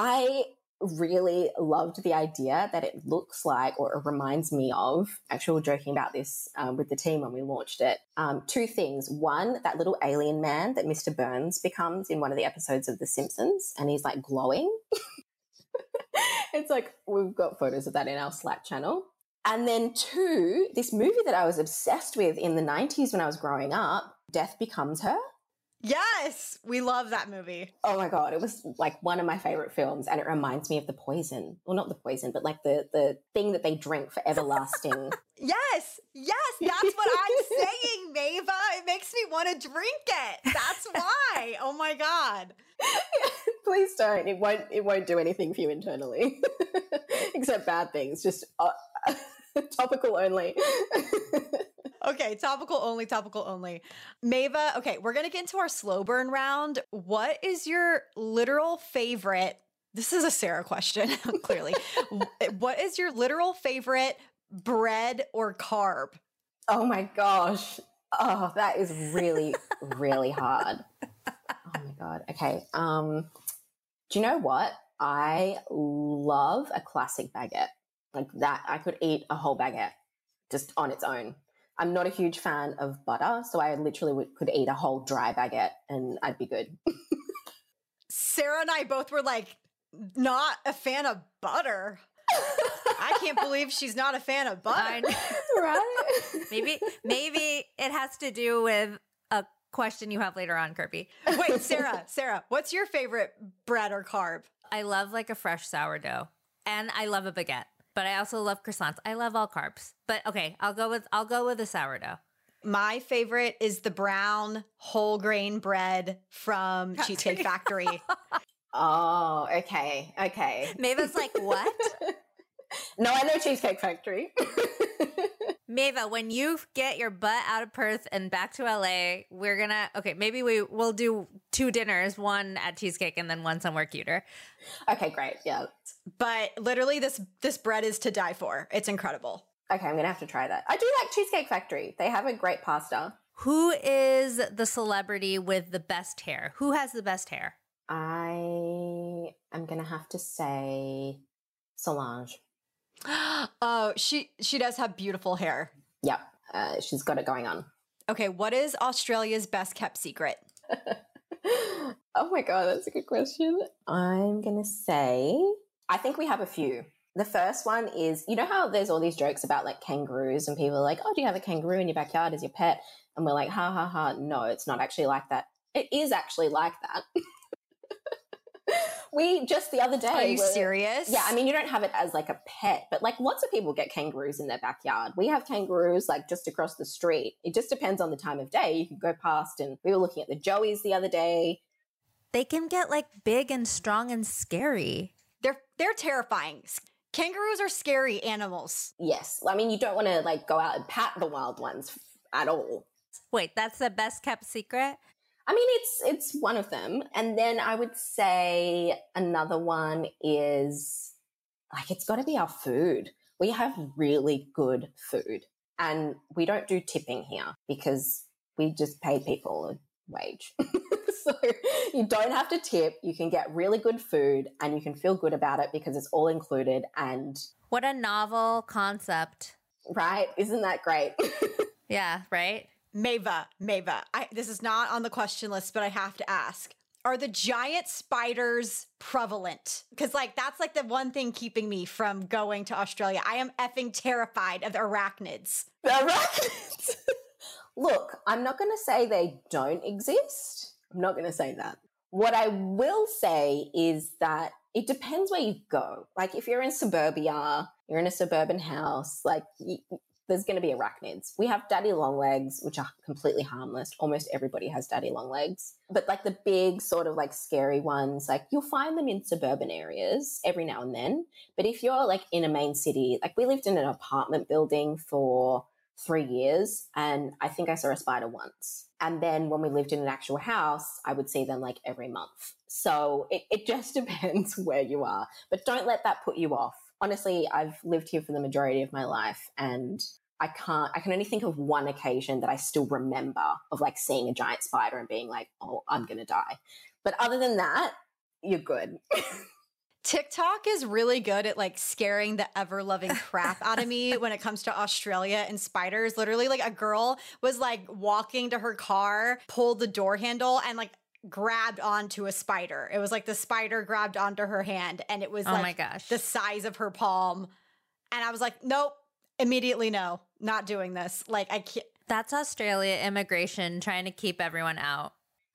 I really loved the idea that it looks like, or it reminds me of, actually we were joking about this um, with the team when we launched it. Um, two things. One, that little alien man that Mister Burns becomes in one of the episodes of The Simpsons, and he's like glowing. It's like, we've got photos of that in our Slack channel. And then two, this movie that I was obsessed with in the nineties when I was growing up, Death Becomes Her. Yes, we love that movie. Oh my God, it was like one of my favorite films, and it reminds me of the poison. Well, not the poison, but like the the thing that they drink for everlasting. Yes, yes, that's what I'm saying, Mava. It makes me want to drink it. That's why. Oh my God. Please don't. It won't it won't do anything for you internally. Except bad things. Just uh, topical only. Okay, topical only, topical only. Mava, okay, we're going to get into our slow burn round. What is your literal favorite? This is a Sarah question, clearly. What is your literal favorite bread or carb? Oh my gosh. Oh, that is really, really hard. Oh my God. Okay. Um, do you know what? I love a classic baguette. Like that, I could eat a whole baguette just on its own. I'm not a huge fan of butter, so I literally would, could eat a whole dry baguette and I'd be good. Sarah and I both were like, not a fan of butter. I can't believe she's not a fan of butter. Right? Maybe, maybe it has to do with a question you have later on, Kirby. Wait, Sarah, Sarah, what's your favorite bread or carb? I love like a fresh sourdough, and I love a baguette. But I also love croissants. I love all carbs. But okay, I'll go with I'll go with a sourdough. My favorite is the brown whole grain bread from Factory. Cheesecake Factory. Oh, okay. Okay. Mava's like, what? No, I know Cheesecake Factory. Mava, when you get your butt out of Perth and back to L A, we're gonna okay, maybe we will do two dinners, one at Cheesecake and then one somewhere cuter. Okay, great. Yeah. But literally this this bread is to die for. It's incredible. Okay, I'm going to have to try that. I do like Cheesecake Factory. They have a great pasta. Who is the celebrity with the best hair? Who has the best hair? I am going to have to say Solange. Oh, she she does have beautiful hair. Yep. Uh, she's got it going on. Okay, what is Australia's best kept secret? Oh my God, that's a good question. I'm going to say, I think we have a few. The first one is, you know how there's all these jokes about like kangaroos and people are like, oh, do you have a kangaroo in your backyard as your pet? And we're like, ha, ha, ha. No, it's not actually like that. It is actually like that. We just the other day. Are you were, serious? Yeah, I mean, you don't have it as like a pet, but like lots of people get kangaroos in their backyard. We have kangaroos like just across the street. It just depends on the time of day. You could go past, and we were looking at the joeys the other day. They can get like big and strong and scary. They're they're terrifying. Kangaroos are scary animals. Yes. I mean, you don't want to like go out and pat the wild ones at all. Wait, that's the best kept secret? I mean, it's it's one of them. And then I would say another one is like it's got to be our food. We have really good food, and we don't do tipping here because we just pay people a wage. So you don't have to tip. You can get really good food and you can feel good about it because it's all included. And what a novel concept. Right? Isn't that great? Yeah, right? Maeva, Maeva, I, this is not on the question list, but I have to ask. Are the giant spiders prevalent? Because, like, that's, like, the one thing keeping me from going to Australia. I am effing terrified of the arachnids. The arachnids? Look, I'm not going to say they don't exist. I'm not going to say that. What I will say is that it depends where you go. Like, if you're in suburbia, you're in a suburban house, like, you, there's going to be arachnids. We have daddy long legs, which are completely harmless. Almost everybody has daddy long legs. But like the big sort of like scary ones, like you'll find them in suburban areas every now and then. But if you're like in a main city, like we lived in an apartment building for three years and I think I saw a spider once. And then when we lived in an actual house, I would see them like every month. So it, it just depends where you are. But don't let that put you off. Honestly, I've lived here for the majority of my life and I can't, I can only think of one occasion that I still remember of like seeing a giant spider and being like, oh, I'm going to die. But other than that, you're good. TikTok is really good at like scaring the ever-loving crap out of me when it comes to Australia and spiders. Literally, like a girl was like walking to her car, pulled the door handle and like grabbed onto a spider. It was like the spider grabbed onto her hand and it was oh like my gosh. the size of her palm. And I was like, nope, immediately no, not doing this. Like I can't. That's Australia immigration trying to keep everyone out.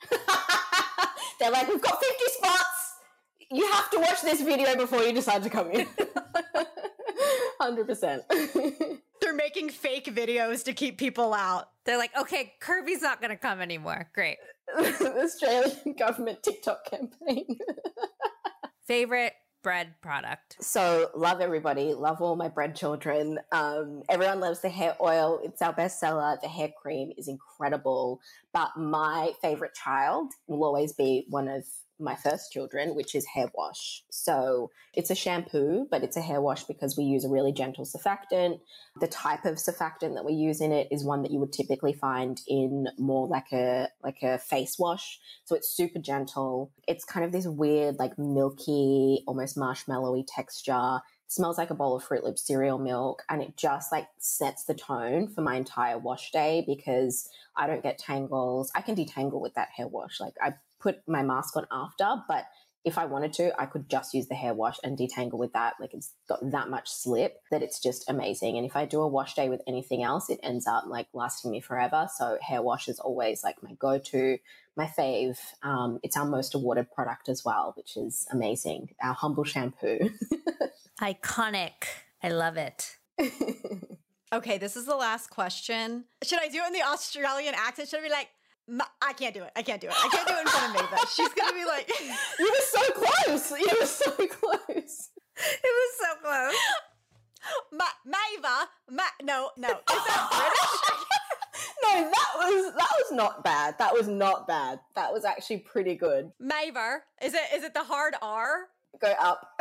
They're like, we've got fifty spots. You have to watch this video before you decide to come in. one hundred percent. They're making fake videos to keep people out. They're like, okay, Kirby's not going to come anymore. Great. The Australian government TikTok campaign. Favorite bread product? So love everybody. Love all my bread children. Um, everyone loves the hair oil. It's our bestseller. The hair cream is incredible. But my favorite child will always be one of my first children, which is hair wash. So it's a shampoo, but it's a hair wash because we use a really gentle surfactant. The type of surfactant that we use in it is one that you would typically find in more like a like a face wash. So it's super gentle. It's kind of this weird, like milky, almost marshmallowy texture. It smells like a bowl of Fruit Loops cereal milk, and it just like sets the tone for my entire wash day because I don't get tangles. I can detangle with that hair wash. Like I put my mask on after, but if I wanted to, I could just use the hair wash and detangle with that. Like it's got that much slip that it's just amazing. And if I do a wash day with anything else, it ends up like lasting me forever. So hair wash is always like my go-to, my fave. Um, it's our most awarded product as well, which is amazing. Our humble shampoo. Iconic. I love it. Okay, this is the last question. Should I do it in the Australian accent? Should I be like, Ma- I can't do it. I can't do it. I can't do it in front of Maeva. She's going to be like, You were so close. You were so close. It was so close. Ma- Maeva. Ma- no, no. Is that British? No, that was that was not bad. That was not bad. That was actually pretty good. Maver. Is it? Is it the hard R? Go up.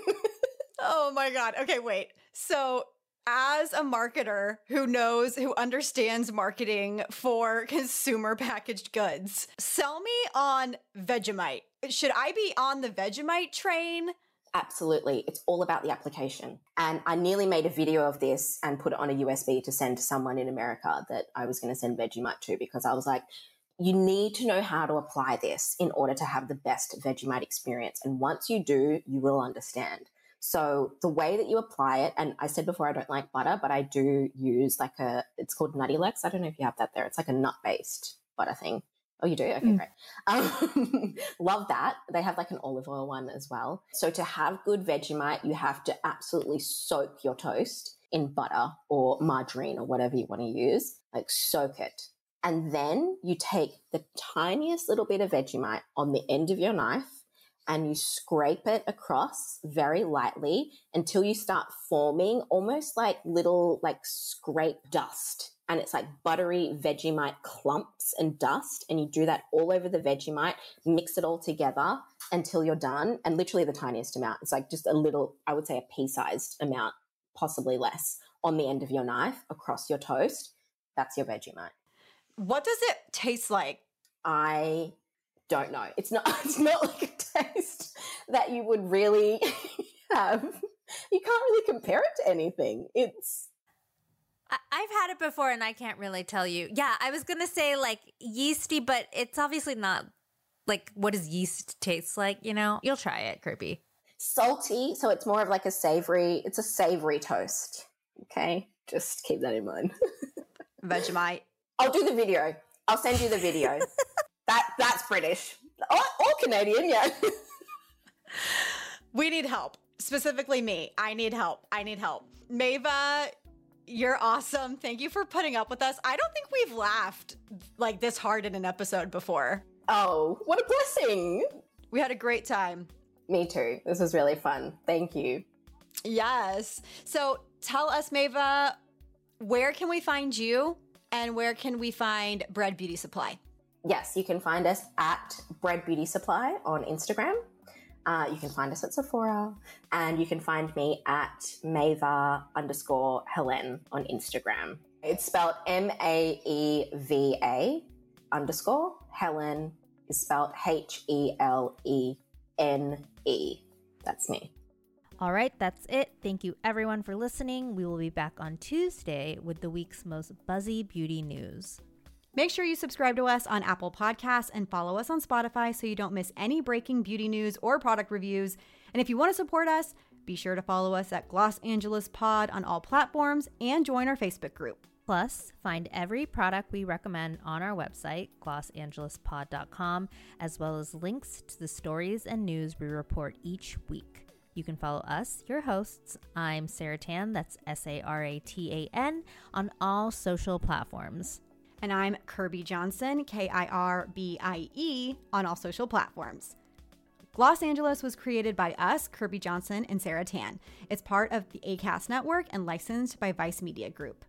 Oh my God. Okay, wait. So as a marketer who knows, who understands marketing for consumer packaged goods, sell me on Vegemite. Should I be on the Vegemite train? Absolutely. It's all about the application. And I nearly made a video of this and put it on a U S B to send to someone in America that I was going to send Vegemite to because I was like, you need to know how to apply this in order to have the best Vegemite experience. And once you do, you will understand. So the way that you apply it, and I said before I don't like butter, but I do use like a, it's called Nutty Lex. I don't know if you have that there. It's like a nut-based butter thing. Oh, you do? Okay, mm. great. Um, love that. They have like an olive oil one as well. So to have good Vegemite, you have to absolutely soak your toast in butter or margarine or whatever you want to use. Like soak it. And then you take the tiniest little bit of Vegemite on the end of your knife and you scrape it across very lightly until you start forming almost like little like scrape dust. And it's like buttery Vegemite clumps and dust. And you do that all over the Vegemite, mix it all together until you're done. And literally the tiniest amount. It's like just a little, I would say a pea-sized amount, possibly less, on the end of your knife across your toast. That's your Vegemite. What does it taste like? I don't know. It's not, it's not like a taste that you would really have. You can't really compare it to anything. It's... I've had it before and I can't really tell you. Yeah, I was going to say like yeasty, but it's obviously not like what does yeast taste like, you know? You'll try it, Kirby. Salty, so it's more of like a savory, it's a savory toast. Okay? Just keep that in mind. Vegemite. I'll do the video. I'll send you the video. that That's British. Or, or Canadian, yeah. We need help. Specifically me. I need help. I need help. Maeva, you're awesome. Thank you for putting up with us. I don't think we've laughed like this hard in an episode before. Oh, what a blessing. We had a great time. Me too. This was really fun. Thank you. Yes. So tell us, Maeva, where can we find you and where can we find Bread Beauty Supply? Yes, you can find us at Bread Beauty Supply on Instagram. Uh, you can find us at Sephora, and you can find me at Maeva underscore Helen on Instagram. It's spelled M A E V A underscore. Helen is spelled H E L E N E. That's me. All right, that's it. Thank you everyone for listening. We will be back on Tuesday with the week's most buzzy beauty news. Make sure you subscribe to us on Apple Podcasts and follow us on Spotify so you don't miss any breaking beauty news or product reviews. And if you want to support us, be sure to follow us at Gloss Angeles Pod on all platforms and join our Facebook group. Plus, find every product we recommend on our website, gloss angeles pod dot com, as well as links to the stories and news we report each week. You can follow us, your hosts. I'm Sarah Tan, that's S A R A T A N, on all social platforms. And I'm Kirby Johnson, K I R B I E, on all social platforms. Gloss Angeles was created by us, Kirby Johnson and Sarah Tan. It's part of the ACAST network and licensed by Vice Media Group.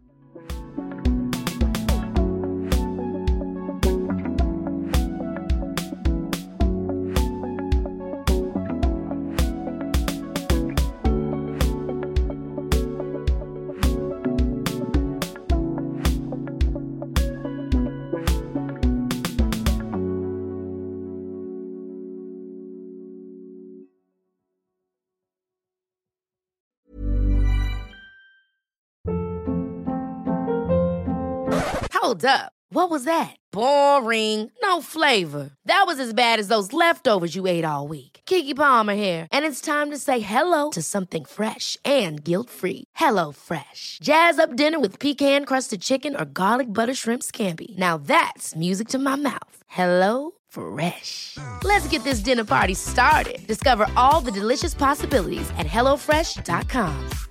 Hold up. What was that? Boring. No flavor. That was as bad as those leftovers you ate all week. Keke Palmer here. And it's time to say hello to something fresh and guilt-free. Hello Fresh. Jazz up dinner with pecan-crusted chicken or garlic butter shrimp scampi. Now that's music to my mouth. Hello Fresh. Let's get this dinner party started. Discover all the delicious possibilities at hello fresh dot com.